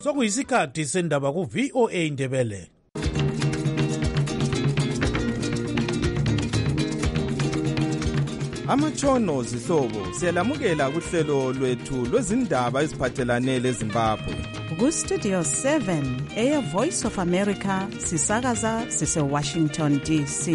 Sokuyisikhathi sendaba ku VOA Ndebele. Amatshono zihlobo siyalamukela kuhlelo lwethu lwezindaba eziphathelane leZimbabwe. Ku Studio 7 Air Voice of America sisakaza sise Washington DC.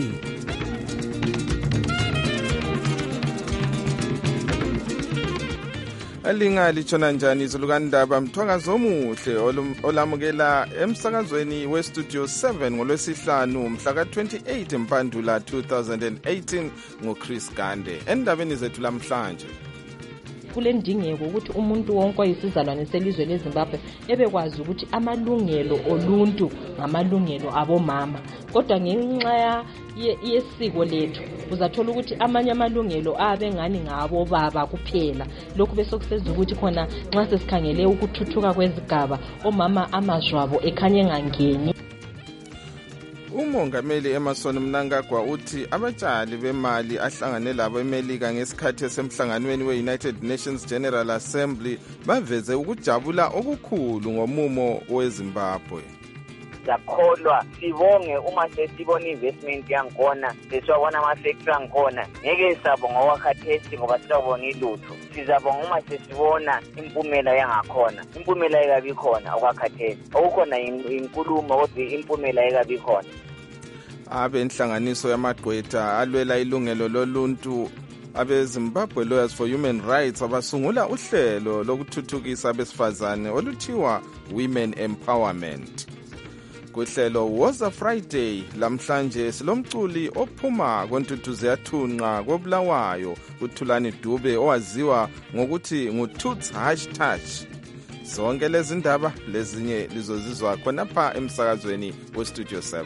Alingali tshona njani izulukandaba mthwakazi omuhle olamukela emsakazweni we Studio 7 ngolwesihlanu mhla ka-28 Mpandula 2018 ngoChris Gande. Endabeni zethu lamhlanje kulendingeko ukuthi umuntu wonke oyisizalwane selizwe leZimbabwe ebekwazi ukuthi amalungelo oluntu ngamalungelo abomama, kodwa ngenxa yesiko lethu uzathola ukuthi amanye amalungelo abengani ngabo baba kuphela. Lokhu bese kusenza ukuthi khona nxa sesikhangele ukuthuthuka kwezigaba omama amazwabo ekhanye ngangeni. Umongameli Emmerson Mnangagwa uthi abatshali bemali ahlangane labo eMelika ngesikhathi esemhlanganweni we-United Nations General Assembly baveze ukujabula okukhulu ngomumo weZimbabwe. Yakholwa sibonge uma sesibona investment yakhona, sesiwabona ama-factory akhona, ngeke sabonga okwakhathesi ngoba sizabonga ilutho. Sizabonga uma sesibona impumela yangakhona. Impumela ekabi khona okwakhathesi. Okukhona inkulumo kodwa impumela ekabi khona. Abenhlanganiso yamagqwetha alwela ilungelo loluntu abeZimbabwe Lawyers for Human Rights abasungula uhlelo lokuthuthukisa abesifazane oluthiwa Women Empowerment. Kuhlelo Woza Friday lamhlanje silomculi ophuma kontuthuze yathunqa koBulawayo uThulani Dube owaziwa ngokuthi nguToots #. Zonke lezi ndaba lezinye lizozizwa khonapha emsakazweni weStudio 7.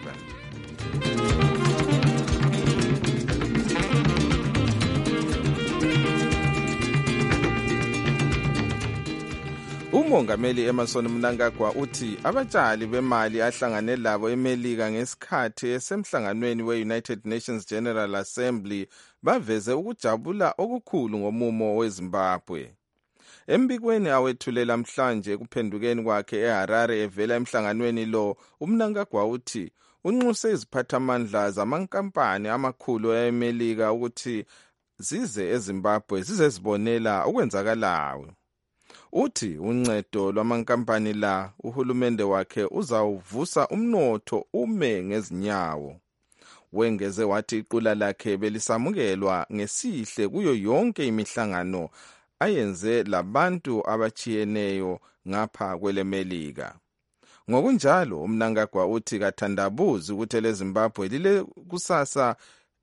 Umongameli Emmerson Mnangagwa uthi abatshali bemali ahlangane labo eMelika ngesikhathi esemhlanganweni we-United Nations General Assembly baveze ukujabula okukhulu ngomumo weZimbabwe. Embikweni awethulela mhlanje kuphendukeni kwakhe eHarare evela emhlanganweni lo, uMnangagwa uthi unxuse iziphathamandla zamankampani amakhulu eMelika ukuthi zize eZimbabwe zizezibonela okwenzakalayo. Uthi uncedo lwamankampani la uhulumende wakhe uzawuvusa umnotho ume ngezinyawo. Wengeze wathi iqula lakhe belisamukelwa ngesihle kuyo yonke imihlangano ayenze labantu abachiyeneyo ngapha kweleMelika. Ngokunjalo uMnangagwa uthi kathandabuzi ukuthi eleZimbabwe lile kusasa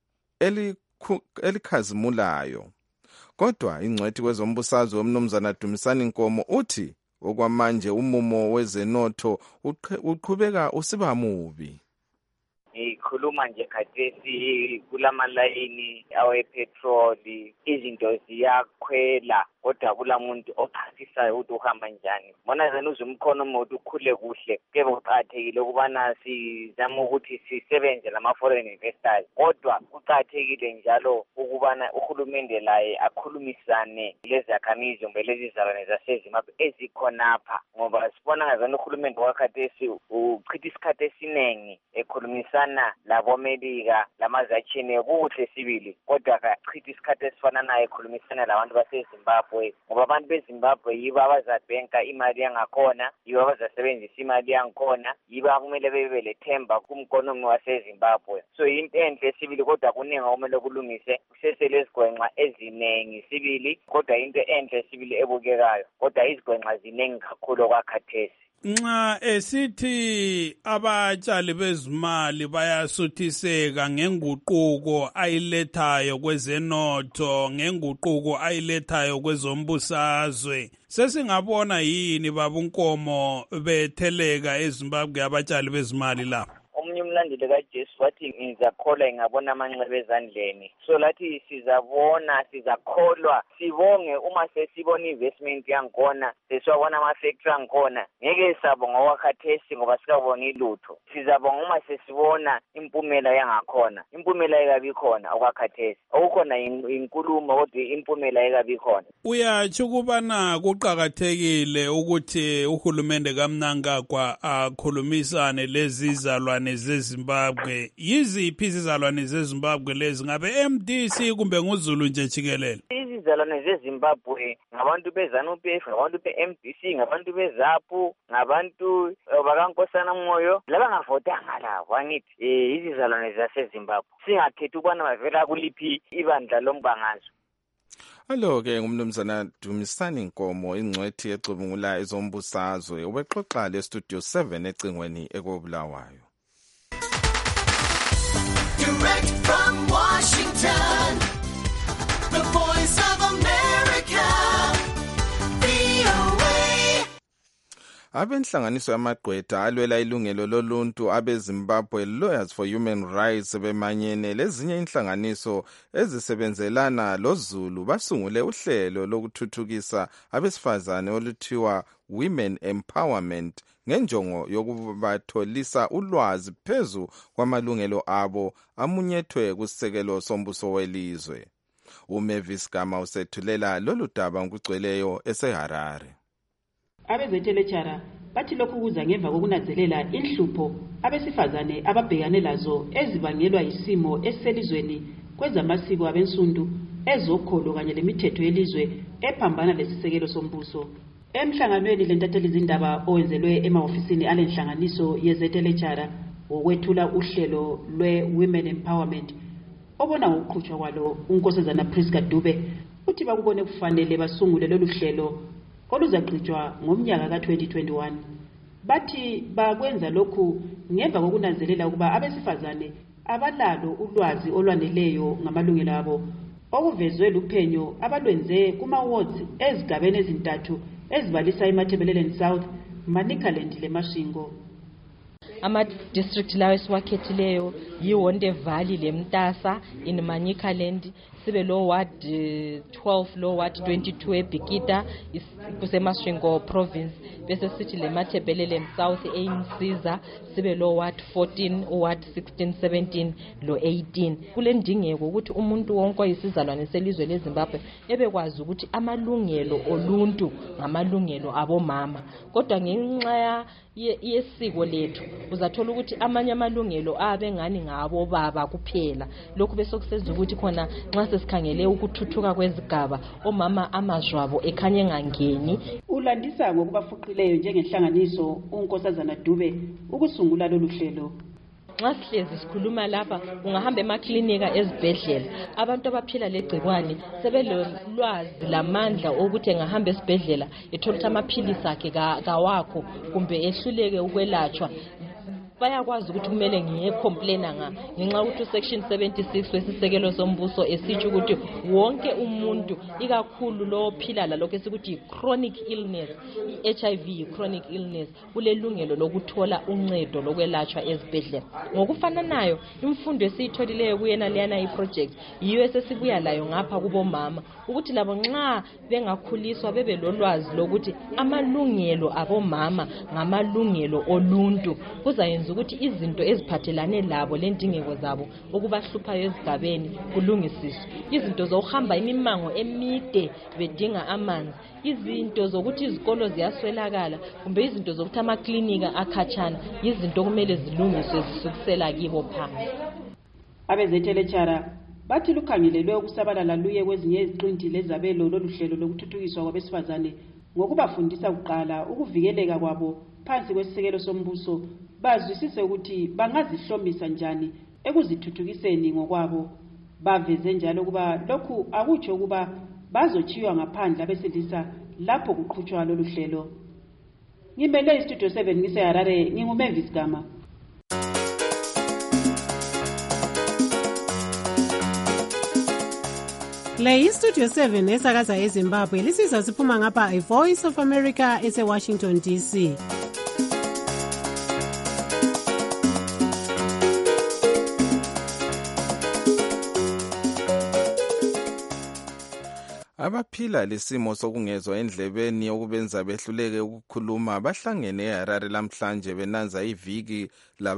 elikhazimulayo. Kodwa ingcwethi kwezombusazwe uMnumzana Dumisani Nkomo uthi okwamanje umumo wezenotho uqhubeka usiba mubi. Ikhuluma nje khathesi kulamalayini awepetroli, izinto ziyakhwela kodwa kulamuntu ochasisayo ukuthi uhamba njani. Bona zena uzumkhono umuntu ukhule kuhle, kube kuqhathekile ukubana sizama ukuthi sisebenze lama-foreign investors. Kodwa kuqhathekile njalo ukubana uhulumende laye akhulumisane lezakhamizi kumbe lezizalwane zaseZimbabwe ezikhonapha, ngoba sibona ngazana uhulumende wakhathesi uchitha isikhathi esiningi ekhulumisana laboMelika lamazachine kuhle sibili, kodwa kachitha isikhathi esifana naye ekhulumisana labantu baseZimbabwe, ngoba abantu beZimbabwe yibo abazabhenka imali yangakhona, yibo abazasebenzisa imali yangakhona, yibo akumele bebe lethemba kumkonomi waseZimbabwe. So into enhle sibili, kodwa kuningi okumele kulungise, kuseselezigwenxa eziningi sibili, kodwa into enhle sibili ebukekayo, kodwa izigwenxa ziningi kakhulu okwakhathesi. Nxa esithi abatshali bezimali bayasuthiseka ngenguquko ayilethayo kwezenotho, ngenguquko ayilethayo kwezombusazwe, sesingabona yini babunkomo betheleka eZimbabwe abatshali bezimali lapha? Omunye umlandeli kaJesu wathi ngizakholwa ngabona amanxeba ezandleni. So lathi sizabona, sizakholwa, sibonge uma sesibona investment yakhona, sesiwabona ama-factory akhona. Ngeke sabonga okwakhathesi ngoba sikaboni lutho. Sizabonga uma sesibona impumela yangakhona. Impumela ekabi khona okwakhathesi. Okukhona inkulumo kodwa impumela ekabi khona. Uyatsho ukubana kuqakathekile ukuthi uhulumende kaMnangagwa akhulumisane lezi izalwane zeZimbabwe. Yiziphi izizalwane zeZimbabwe lezi? Ngabe MDC kumbe nguZulu nje jikelele? Izizalwane zeZimbabwe ngabantu beZANU-PF, ngabantu be-MDC, ngabantu beZAPU, ngabantu bakaNkosana Moyo, labangavotanga labo angithi izizalwane zaseZimbabwe. Singakhethi ukubana bavela kuliphi ibandla lombangazwe. Alo-ke ngumnumzana Dumisani Nkomo, ingcwethi ecubungula ezombusazwe, ubexoxa lestudio 7 ecingweni ekobulawayo. Direct from Washington, the voice of America, VOA. Abenhlanganiso yamagqwetha alwela ilungelo loluntu abeZimbabwe Lawyers for Human Rights bemanyene lezinye inhlanganiso ezisebenzelana loZulu basungule uhlelo lokuthuthukisa abesifazane oluthiwa Women Empowerment ngenjongo yokubatholisa ulwazi phezu kwamalungelo abo amunyethwe kusekelo sombuso welizwe. uMavis Gama usethulela lolu daba ngokugcweleyo eseHarare. Abezethelechara bathi lokhu kuza ngemva kokunanzelela inhlupho abesifazane ababhekane lazo ezibangelwa isimo eselizweni kwezamasiko abensundu ezokholo kanye lemithetho yelizwe ephambana lesisekelo sombuso. Emhlanganweni lentatheli izindaba owenzelwe emahofisini alenhlanganiso yezethelechara okwethula uhlelo lwe-Women Empowerment obona ngokuqhutshwa kwalo unkosazana Priska Dube uthi bakubone kufanele basungule lolu hlelo oluzaqhutshwa ngomnyaka ka-2021. Bathi bakwenza lokhu ngemva kokunanzelela ukuba abesifazane abalalo ulwazi olwaneleyo ngamalungelo abo okuvezwe luphenyo abalwenze kuma-wards ezigabeni ezintathu ezibalisa eMatabeleland South, Manicaland leMashingo. Ama-district lawo esiwakhethileyo yiWonde Valley leMtasa in Manicaland, sibe lo ward 12 lo ward 22 eBhikita kuseMashingo province, bese sithi leMatabeleland South eInsiza, sibe lo ward 14 ward 16 17 lo 18. Kule ndingeko ukuthi umuntu wonke oyisizalwane selizwe leZimbabwe ebekwazi ukuthi amalungelo oluntu ngamalungelo abomama, kodwa ngenxa yesiko lethu uzathola ukuthi amanye amalungelo abengani ngabo baba kuphela. Lokhu bese kusenza ukuthi khona nxa sesikhangele ukuthuthuka kwezigaba omama amazwabo ekhanye ngangeni. Ulandisa ngokubafuqileyo njengenhlanganiso unkosazana Dube ukusungula lolu hlelo. Nxa sihlezi sikhuluma lapha ungahamba emaklinika ezibhedlela, abantu abaphila legcikwane sebelolwazi lamandla ukuthi engahamba esibhedlela ethola ukuthi amaphilisi akhe kawakho kumbe ehluleke ukwelatshwa. Bayakwazi ukuthi kumele ngiyecomplaina ngenxa ukuthi usection 76 wesisekelo sombuso esitsho ukuthi wonke umuntu ikakhulu lo ophila lalokho esikuthi chronic illness, iHIV chronic illness, ulelungelo lokuthola uncedo lokwelatshwa ezibhedlela. Ngokufananayo imfundo esiyitholileyo kuyena leyana iproject yiyo esesibuya layo ngapha kubomama ukuthi labo nxa bengakhuliswa bebe lolwazi lokuthi amalungelo abomama ngamalungelo oluntu, kuzayenza ukuthi izinto eziphathelane labo lendingeko zabo okubahluphayo ezigabeni kulungisiswe. Izinto zokuhamba imimango emide bedinga amanzi, izinto zokuthi izikolo ziyaswelakala kumbe izinto zokuthi amaklinika akhatshana, izinto kumele zilungiswe zisukusela kibo phansi. Abezethelechara bathi lukhangelelwe ukusabalala luye kwezinye iziqinti lezabelo lolu hlelo lokuthuthukiswa kwabesifazane ngokubafundisa kuqala ukuvikeleka kwabo phansi kwesisekelo sombuso, bazwisise ukuthi bangazihlomisa njani ekuzithuthukiseni ngokwabo. Baveze njalo kuba lokhu akutsho ukuba bazochiywa ngaphandle abesilisa lapho kuqhutshwa lolu hlelo. Ngimele istudio 7 ngiseHarare, nginguMavis Gama. Le istudio 7 esakaza eZimbabwe lisiza siphuma ngapha iVoice of America eseWashington DC. abaphila lesimo sokungezwa endlebeni okubenza behluleke ukukhuluma bahlangene eHarare lamhlanje benanza iviki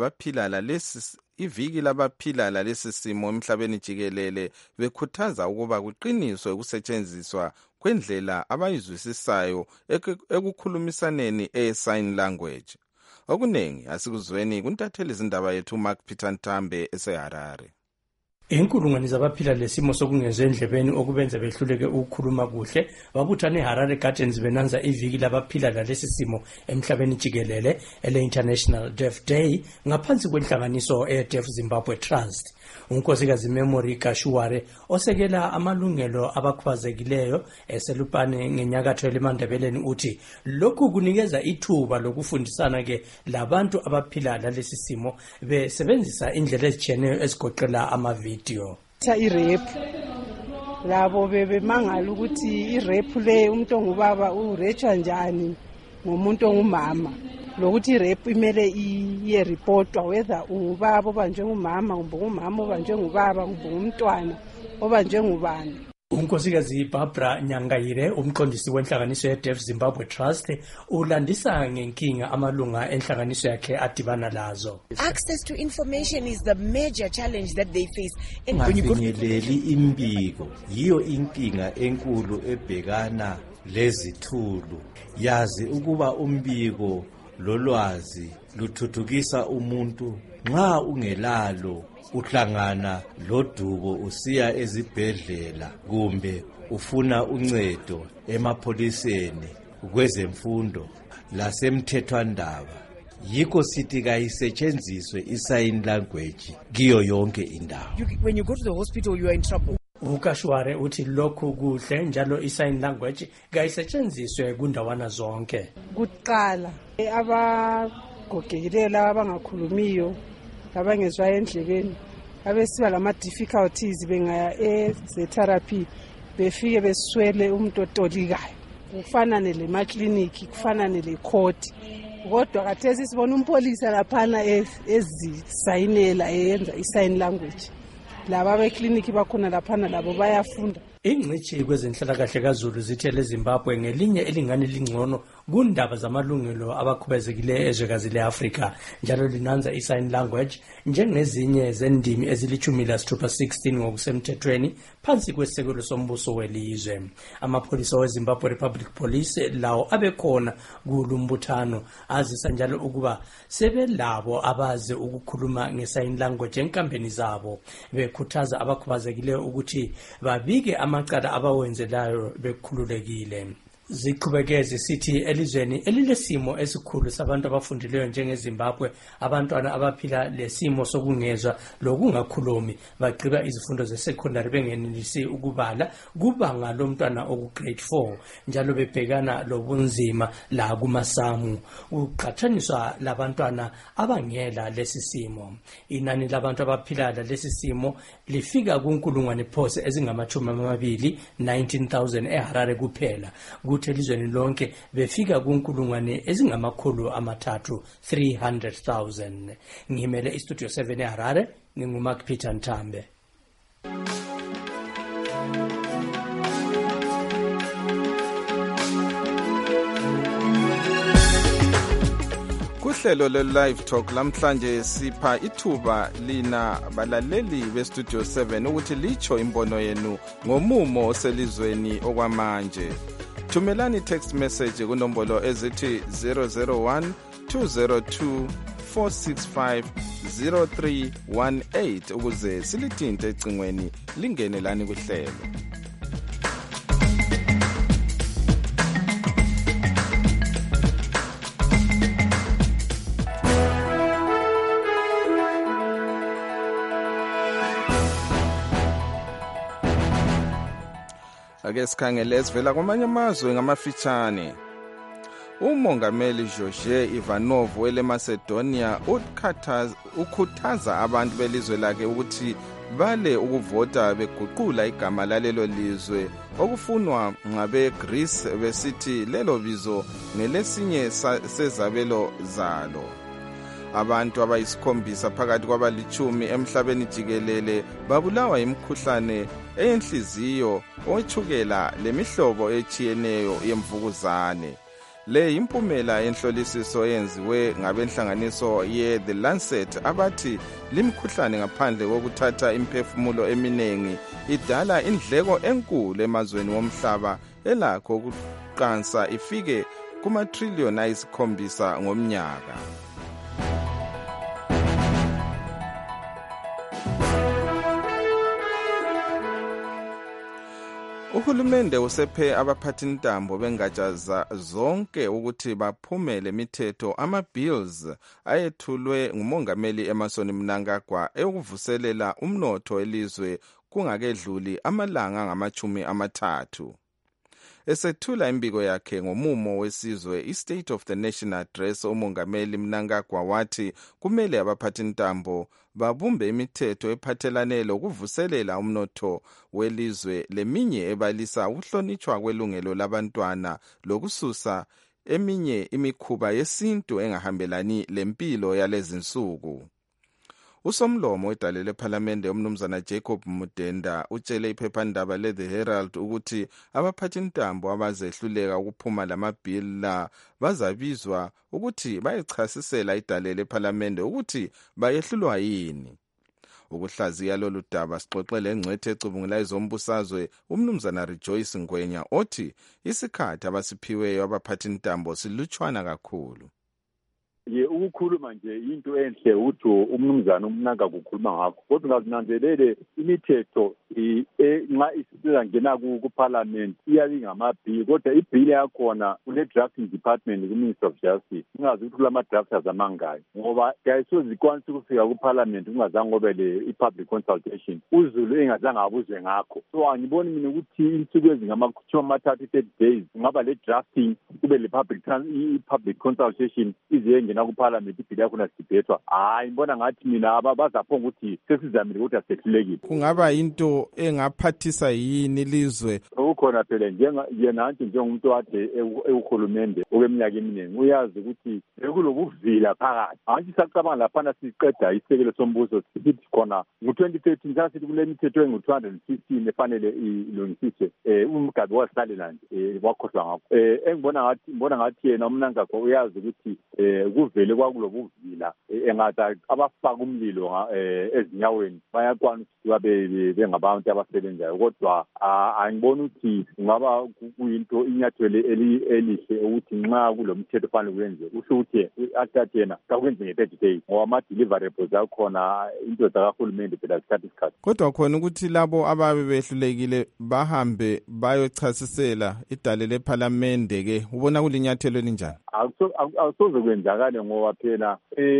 labaphila lalesi simo emhlabeni jikelele bekhuthaza ukuba kuqiniswe ukusetshenziswa kwendlela abayizwisisayo ekukhulumisaneni e-sign language. Okuningi asikuzweni kuntatheli izindaba yethu Mark Peter Ntambe eseHarare. Inkulungwane zabaphila lesimo sokungezwa endlebeni okubenza behluleke ukukhuluma kuhle babuthana eHarare Gardens benanza iviki labaphila lalesi simo emhlabeni jikelele ele-International Deaf Day ngaphansi kwenhlanganiso e-Deaf Zimbabwe Trust. Unkosikazi Memory Kashuware osekela amalungelo abakhubazekileyo eselupane ngenyakatho elimandebeleni uthi lokhu kunikeza ithuba lokufundisana ke labantu abaphila lalesi simo besebenzisa indlela ezitshiyeneyo ezigoqela amavidiyo. I-rap labo bebemangala ukuthi i-rap le umuntu ongubaba urejwa njani ngomuntu ongumama, lokuthi i-rap imele iye-reportwa whether ungubaba obanjwe ngumama kumbe ungumama obanjwe ngubaba kumbe ngumntwana obanjwe ngubani. Unkosikazi Barbara Nyangayire umqondisi wenhlanganiso ye-Deaf Zimbabwe Trust ulandisa ngenkinga amalunga enhlanganiso yakhe adibana lazo. Access to information is the major challenge that they face. Ungafinyeleli imbiko yiyo inkinga enkulu ebhekana lezithulu. Yazi ukuba umbiko lolwazi luthuthukisa umuntu nxa ungelalo uhlangana lodubo usiya ezibhedlela kumbe ufuna uncedo emapholiseni kwezemfundo lasemthethwandaba. Yikho sithi kayisetshenziswe i-sign language kiyo yonke indawo. When you go to the hospital you are in trouble. Ukashware uthi lokhu kuhle njalo i-sign language kayisetshenziswe kundawana zonke. Kuqala abagogekileyo laba abangakhulumiyo abangezwa endlebeni abesiba lama-difficulties bengaya eze-therapy befike beswele umuntu otolikayo kufanane lemakliniki kufanane lekhoti. Kodwa kathesi sibona umpolisa laphana ezisayinela eyenza i-sign language. Laba bekliniki bakhona laphana labo bayafunda. Ingcitshi kwezenhlalakahle kaZulu zithe leZimbabwe ngelinye elingani lingcono kundaba zamalungelo abakhubazekileyo ezwekazi le-Afrika njalo linanza i-sign language njengezinye zendimi ezili-16 ngokusemthethweni phansi kwesekelo sombuso welizwe. Amapholisa weZimbabwe Republic Police lawo abekhona kulumbuthano azisa njalo ukuba sebelabo abazi ukukhuluma nge-sign language enkambeni zabo bekhuthaza abakhubazekileyo ukuthi babike amacala abawenzelayo bekhululekile. Ziqhubeke zisithi elizweni elilesimo esikhulu sabantu abafundileyo njengeZimbabwe abantwana abaphila lesimo sokungezwa lokungakhulumi bagqiba izifundo ze-secondary bengenelisi ukubala kubanga lomntwana oku-grade 4 njalo bebhekana lobunzima la kumasamu uqhathaniswa labantwana abangela lesi simo. Inani labantu abaphila lalesi simo lifika kunkulungwane phose ezingama-20 19,000 eHarare kuphela. Elizweni lonke befika kunkulungwane ezingamakhulu amathathu 300,000. Ngimele istudio 7 eHarare nginguMark Peter Ntambe. Kuhlelo le-Live Talk lamhlanje sipha ithuba lina balaleli bestudio 7 ukuthi licho imbono yenu ngomumo oselizweni okwamanje. Thumelani text message kunombolo ezithi 001 202 465 0318 ukuze silithinte ecingweni lingene lani kuhlelo. Ake sikhangele esivela kwamanye amazwe ngamafitshane. Umongameli George Ivanov weleMacedonia ukhuthaza abantu belizwe lakhe ukuthi bale ukuvota beguqula igama lalelo lizwe okufunwa ngabe Greece besithi lelo bizo ngelesinye sezabelo zalo. Abantu abayisikhombisa phakathi kwabalitshumi emhlabeni jikelele babulawa imikhuhlane eyenhliziyo, owetshukela lemihlobo etshiyeneyo yemvukuzane. Le impumela yenhlolisiso yenziwe ngabenhlanganiso ye-The Lancet abathi limkhuhlane ngaphandle kokuthatha imphefumulo eminingi idala indleko enkulu emazweni womhlaba elakho ukuqansa ifike kuma-trillion ayisikhombisa ngomnyaka. Uhulumende usephe abaphathintambo bengatsha zonke ukuthi baphumele imithetho ama-bills ayethulwe ngumongameli Emmerson Mnangagwa eyokuvuselela umnotho elizwe kungakedluli amalanga angama-30. Esethula imbiko yakhe ngomumo wesizwe i-State of the Nation Address, umongameli Mnangagwa wathi kumele abaphathintambo babumbe imithetho ephathelane lokuvuselela umnotho welizwe leminye ebalisa ukuhlonitshwa kwelungelo labantwana lokususa eminye imikhuba yesintu engahambelani lempilo yalezinsuku. Usomlomo wedale lephalamende umnumzana Jacob Mudenda utshele iphephandaba le-The Herald ukuthi abaphathintambo abazehluleka ukuphuma lamabhili la bazabizwa ukuthi bayichasisela idale lephalamende ukuthi bayehlulwa yini. Ukuhlaziya lolu daba sixoxele ingcwethe ecubungula ezombusazwe umnumzana Rejoice Ngwenya othi isikhathi abasiphiweyo abaphathintambo silutshwana kakhulu. Ukukhuluma nje into enhle ukuthi umnumzana uMnangagwa ukhuluma ngakho, kodwa ungazinanzelele imithetho nxa isizangena kuParliament iyabe ngamabhili, kodwa ibhili yakhona kule drafting department ku-Ministry of Justice. Ungazi ukuthi kulama-drafters amangayo ngoba kayisozikwanisa ukufika kuParliament ungazange obe i-public consultation, uzulu engazange abuzwe ngakho. So angiboni mina ukuthi insuku ezingama-30 days kungaba le drafting kube i-public consultation izengena kuParliament ibhili yakhona sidibethwa. Ngibona ngathi mina bazaphonga ukuthi sesizamile ukuthi asehlulekile. Kungaba into engaphathisa yini lizwe? Ukukhona phela njengathi njengomuntu ade ewuhulumende okweminyaka eminingi uyazi ukuthi bekulokuvila phakathi. Angithi sacabanga laphana siqeda isekelo sombuso sithi khona ngo-2013 sasithi kule mithetho engu-215 efanele ilungisiswe umgabi wasalela nje wakhohlwa ngakho. Ngibona ngathi yena uMnangagwa uyazi ukuthi kuvele kwakulobuvila engathi abafaka umlilo ezinyaweni bayakwana ukuthi bengabantu abasebenzayo, kodwa angiboni ukuthi kungaba kuyinto inyathelo elihle ukuthi nxa kulomthetho fanele kuyenziwe usho ukuthi athathe yena kakwenze nge-30 days ngoba ama-deliverables akhona into zakahulumende phela zithatha isikhathi. Kodwa khona ukuthi labo ababe behlulekile bahambe bayochasisela idale lephalamende ke ubona kulinyathelo elinjani? Akusoze kwenzakale ngoba phela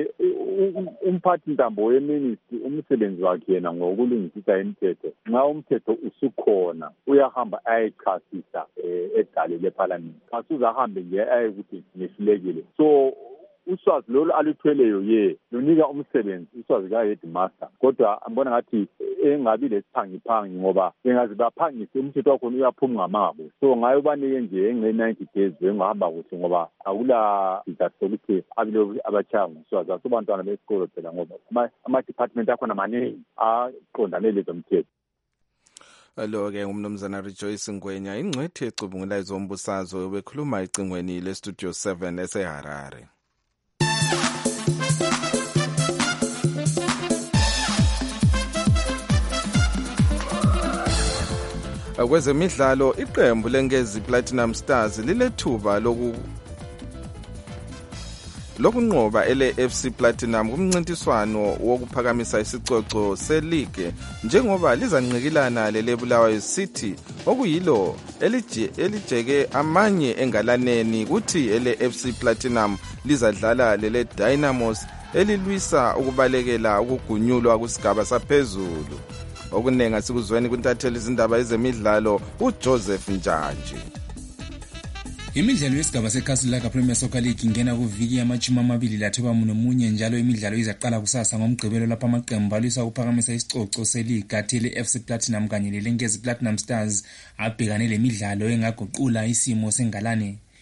umphathintambo weministry umsebenzi wakhe yena ngokulungisisa imithetho. Nxa umthetho usukhona uyahamba ayichasisa edale lephalamende, asuzahambe nje ayekuthi nehlulekile. So uswazi lolu aluthweleyo lunika umsebenzi uswazi ka-headmaster, kodwa ngibona ngathi engabi lesiphangi ngoba bengazi baphangise umthetho wakhona uyaphuma ngamabo. So ngayo banike nje enge-90 days engahamba kuhle ngoba akula sizathu sokuthi abile abachaya ngoswazi asubantwana besikolo phela ngoba ama-department akhona maningi aqondane lezo mthetho. Lo-ke umnumzana Rejoice Ngwenya ingcwethe ecubungula ezombusazwe bekhuluma ecingweni le-Studio 7 eseHarare. Kwezemidlalo iqembu leNgezi Platinum Stars lilethuba lokunqoba ele-FC Platinum kumncintiswano wokuphakamisa isicoco se-league njengoba lizancikilana leleBulawayo City okuyilo elijeke amanye engalaneni kuthi ele-FC Platinum lizadlala lele Dynamos elilwisa ukubalekela ukugunyulwa kusigaba saphezulu. Okunenga sikuzweni kuntatheli izindaba ezemidlalo uJoseph Njanji. Imidlalo yesigaba seKasilaka Premier Soccer League ingena kuviki yama-24 njalo imidlalo izaqala kusasa ngoMgqibelo lapha amaqembu alwisa ukuphakamisa isicoco seliga athele FC Platinum kanye leLengezi Platinum Stars abhekane lemidlalo engaguqula isimo sengalane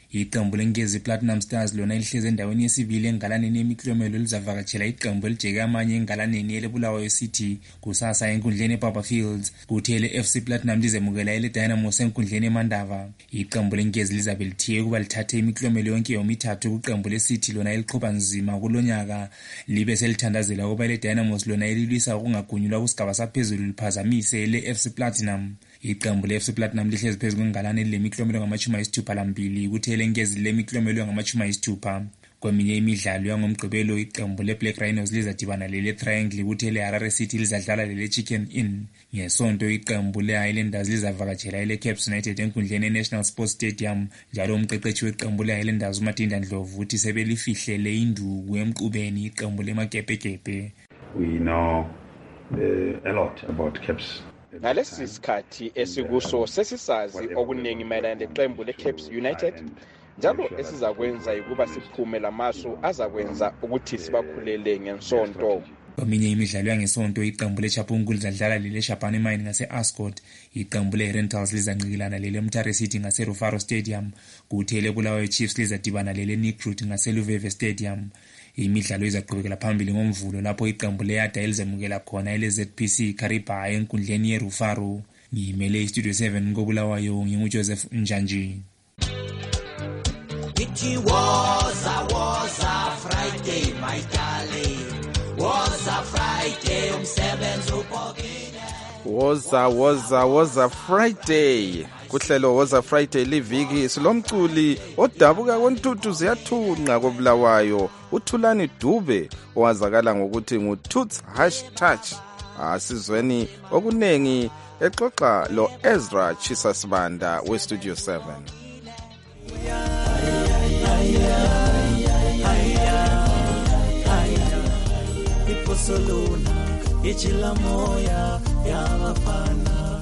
Iqembu lenkezi Platinum Stars lona lihleze endaweni yesibili engalaneni yemiklomelo lizavakatshela iqembu elijeke amanye engalaneni eleBulawayo City kusasa enkundleni eBaba Fields, kuthi ele-FC Platinum lizemukela ele-Dynamos enkundleni eMandava. Iqembu lenkezi lizabe lithiye ukuba lithathe imiklomelo yonke yomithathu kuqembu leCity lona eliqhuba nzima kulonyaka, libe selithandazela ukuba ele-Dynamos lona elilwisa ukungagunyulwa kusigaba saphezulu liphazamise ele-FC Platinum. Iqembu le-FC Platinum lihlezi phezu kwengalane lemiklomelo ngama-62 kuthi elenkezi lemiklomelo ngama-60. Kweminye imidlalo yangomgqibelo iqembu le-Black Rhinos lizadibana lele-Triangle kuthi ele-Harare City lizadlala lele-Chicken Inn. Ngesonto iqembu le-Highlanders lizavakatshela ele-Caps United enkundleni e-National Sports Stadium, njalo umqeqeshi weqembu le-Highlanders uMatinda Ndlovu uthi sebelifihlele induku emqubeni iqembu lemagepegepe. We know a lot about Caps. Ngalesi sikhathi esikuso sesisazi okuningi mayelana leqembu le-Caps United, njalo esizakwenza ukuba siphume lamasu azakwenza ukuthi sibakhulele ngensonto. Kweminye imidlalo yangesonto iqembu leChapungu lizadlala lele-Shabane Mine ngase-Ascot, iqembu le-Rentals lizancikilana lele-Mtare City ngase-Rufaro Stadium, kuthi ele-Bulawayo Chiefs lizadibana lele-Nikrut ngase-Luveve Stadium. Imidlalo izaqhubekela phambili ngomvulo lapho iqembu le-Yada elizemukela khona ele-ZPC Kariba enkundleni ye-Rufaro. Ngimele iStudio 7 koBulawayo, nginguJoseph Njanji. It was a Friday, my darling. Was a Friday, umsebenzi upokile. Was a Friday. Kuhlelo was a Friday liviki silomculi odabuka kontuthu ziyathunqa koBulawayo uThulani Dube owazakala ngokuthi nguToots #touch. Asizweni okunengi exoxa lo Ezra Chisasibanda weStudio 7. Iposolona ichila moya yabafana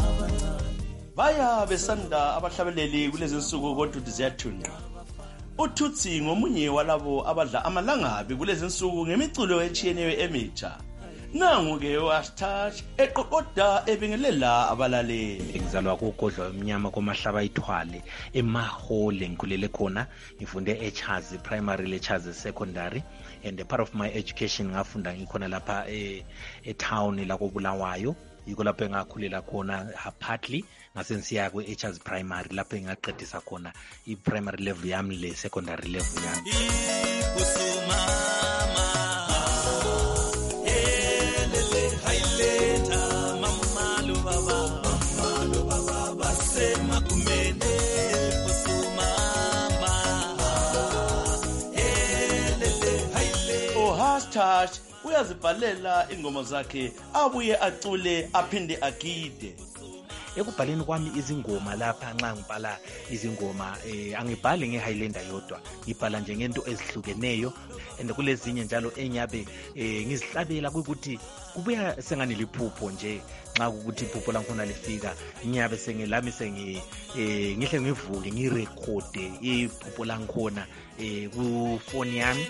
Baya besanda abahlabeleli kulezi insuku kontuthu ziyathunqa. uTutsi ngomunye walabo abadla amalangabi kulezi insuku ngemiculo etshiyeneyo emitsha. Nangu-ke wasithatha eqoqoda ebingelela abalaleli. Ngizalwa kugodlwa emnyama komahlaba ithwale emahole ngikhulele khona, ngifunde eChazi primary leChazi secondary, and part of my education ngafunda ngikhona lapha town la koBulawayo, yiko lapho engakhulela khona partly ngase nsiya kweChazi primary lapho engaqedisa khona i-primary level yami le secondary level yami. Touch uyazibhalela ingoma zakhe abuye acule aphinde agide. Ekubhaleni kwami izingoma lapha nxa ngibhala izingoma angibhali ngeHighlander yodwa, ngibhala nje ngento ezihlukeneyo, and kulezinye njalo enyabe ngizihlabela ukuthi kubuya sengani liphupho nje. Nxa ukuthi iphupho langikhona lifika ngiyabe sengilami ngihle ngivuke ngirekhode iphupho langikhona ku phone yami.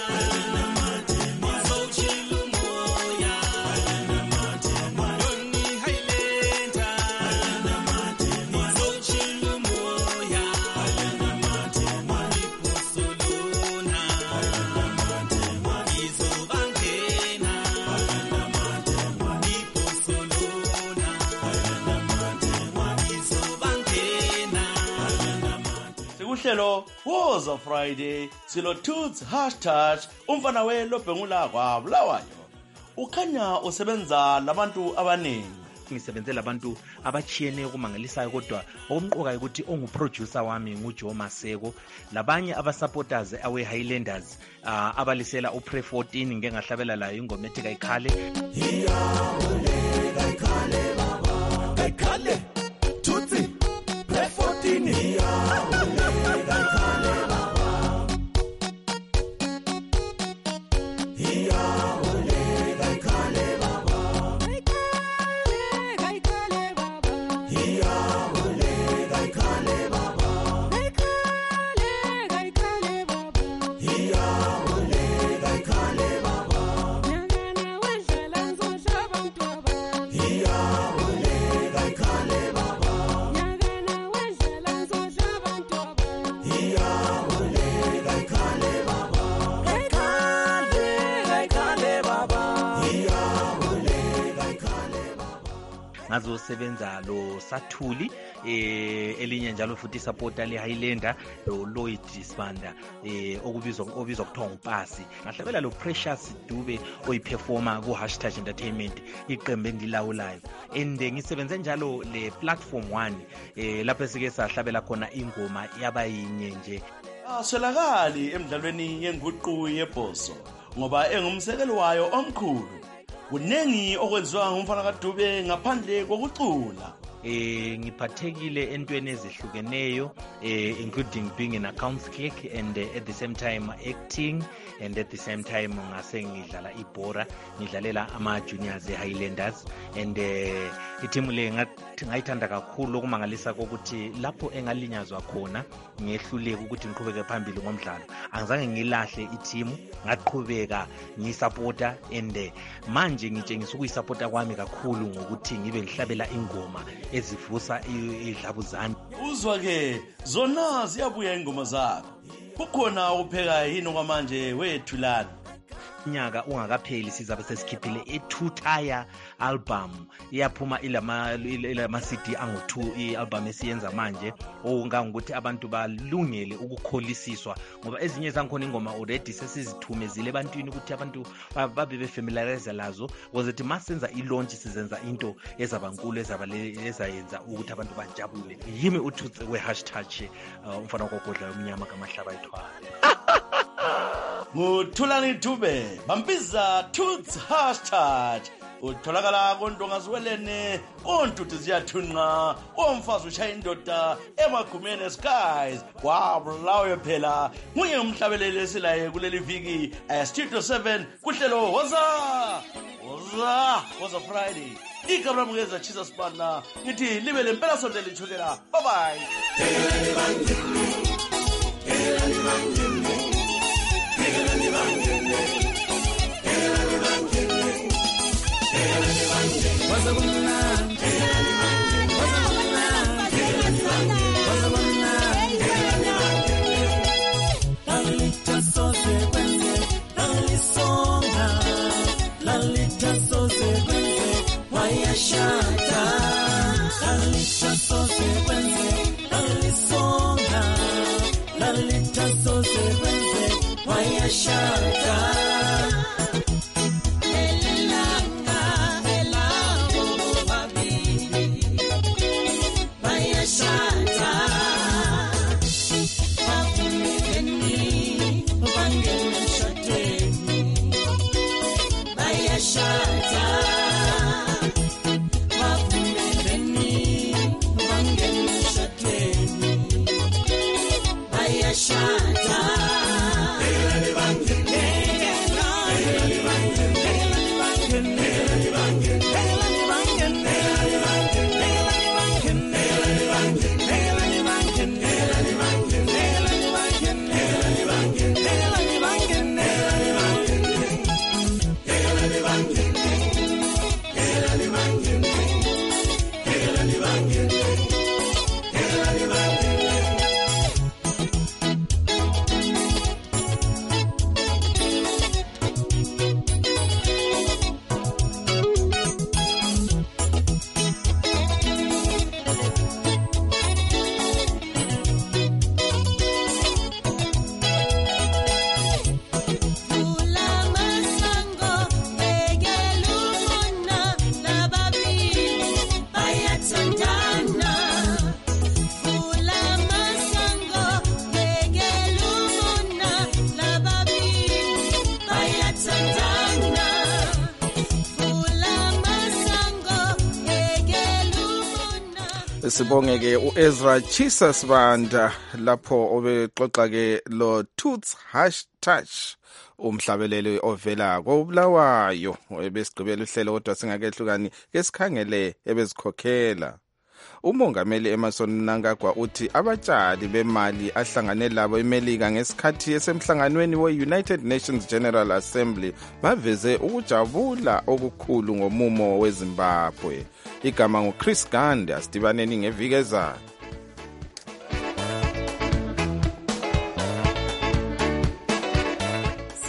Uhlelo was a Friday silo Toots #touch umfana weLobhengula kwaBulawayo. Ukhanya usebenza labantu abaningi. Ngisebenzela abantu abachiyene kumangalisayo, kodwa okumqoka ukuthi onguproducer wami nguJoe Maseko, labanye abasupporters awe-Highlanders abalisela uPre 14 ngeke ngahlabela layo ingoma ethi kayikhale. Kayikhale baba, kayikhale Tutsi Pre 14 ngazosebenza lo Sathuli elinye njalo futhi supporter le Highlander lo Lloyd Sibanda obizwa kuthiwa nguPasi. Ngahlabela lo Precious Dube oyiperformer ku Hashtag Entertainment iqembu engilawulayo, and ngisebenze njalo le Platform 1 lapho sike sahlabela khona ingoma yabayinye nje. Aswelakali emidlalweni yenguqu yebhoso ngoba engumsekeli wayo omkhulu. Kunengi okwenziwa ngumfana kaDube ngaphandle kokucula. Ngiphathekile entweni ezihlukeneyo, including being an accounts clerk and at the same time acting, and at the same time ngase ngidlala ibhora, ngidlalela ama-juniors e-Highlanders, and iteam le ngayithanda kakhulu okumangalisa kokuthi lapho engalinyazwa khona ngehluleka ukuthi ngiqhubeke phambili ngomdlalo. Angizange ngilahle iteam, ngaqhubeka ngisupporta, and manje ngitshengisa ukuyisupporta kwami kakhulu ngokuthi ngibe ngihlabela ingoma ezivusa idlabuzane. Uzwa ke zona ziyabuya ingoma zakho. Kukhona upheka yini okwamanje wethu lana? Nyaka ungakapheli sizabe sesikhiphile i-2-tire album iyaphuma ilama CD angu-2 i-album esiyenza manje okungangokuthi abantu balungele ukukholisiswa ngoba ezinye zangikhona ingoma already sesizithumezile ebantwini ukuthi abantu babe befamiliarize lazo ukuthi masenza i-launch sizenza into ezabankulu ezayenza ukuthi abantu bajabule. Yimi uThutse we-hashtag umfana kogodla omnyama kamahlaba ethwala. Nguthulani Dube bambiza Toots hashtag utholakala koNdongaziwelene ontuthi ziyathunqa omfazi ushaya indoda emagumeni skies wabulawe phela munye umhlabeleli esilaye kuleli viki Studio 7 kuhlelo woza Friday igabra mungeza chisa spana ngithi libe lempela sonto lichokela. Bye bye. Sibonge ke uEzra Chisa Sibanda lapho obexoxa ke lo Toots hashtag umhlabeleli ovela koBulawayo ebesigqibela uhlelo kodwa singakehlukani ke sikhangele ebezikhokhela. Umongameli Emmerson Mnangagwa uthi abatshali bemali ahlangane labo eMelika ngesikhathi esemhlanganweni we-United Nations General Assembly baveze ukujabula okukhulu ngomumo weZimbabwe. Igama nguChris Gande, asidibaneni ngeviki ezayo.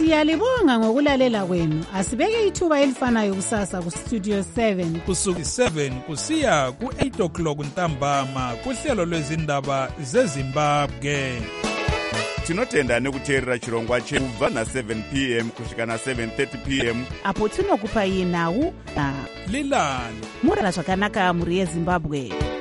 Siyalibonga ngokulalela kwenu. Asibeke ithuba elifanayo kusasa ku Studio 7 kusuku 7 kusiya ku 8 o'clock ntambama kuhlelo lwezindaba zeZimbabwe. Tinotenda nekuteerera chirongwa chekubva na7 p.m. kusvika na7:30 p.m. apo tinokupa nawu lilani murara zvakanaka muri yeZimbabwe.